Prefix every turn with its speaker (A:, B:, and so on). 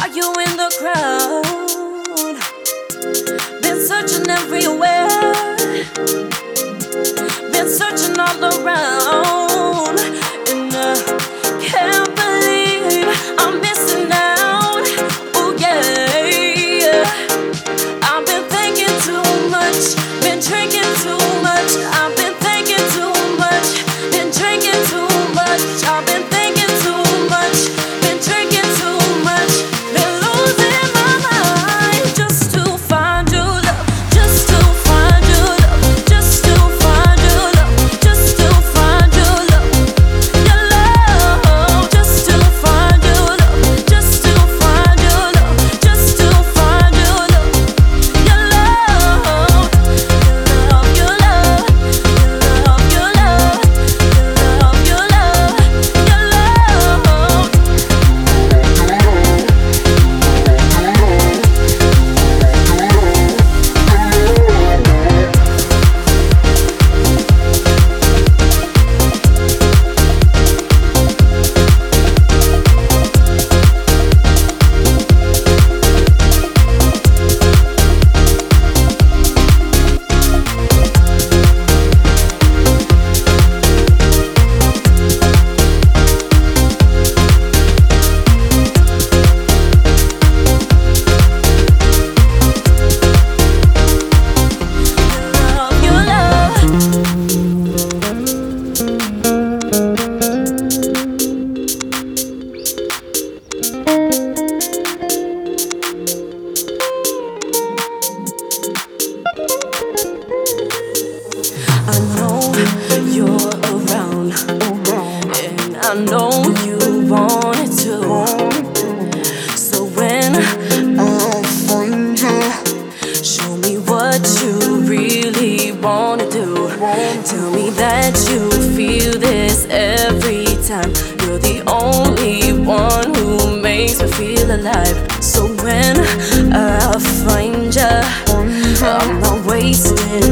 A: Are you in the crowd? Been searching everywhere, been searching all around, and can't believe I'm missing out. Oh yeah, I've been thinking too much, been drinking too much. I've been thinking too much, been drinking too much. I've been thinking too much, been drinking too much, been losing my mind just to find your love, just to find your love, just to find your love, just to find your love, your love, just to find your love, just to find your love, just to find your love, your love, your love, your love, your love, your love, your love, your love. I know you're around, and I know you want it too. So when I find you, show me what you really wanna do. Tell me that you feel this every time. You're the only one who makes me feel alive. So when I find you, I'm not wasting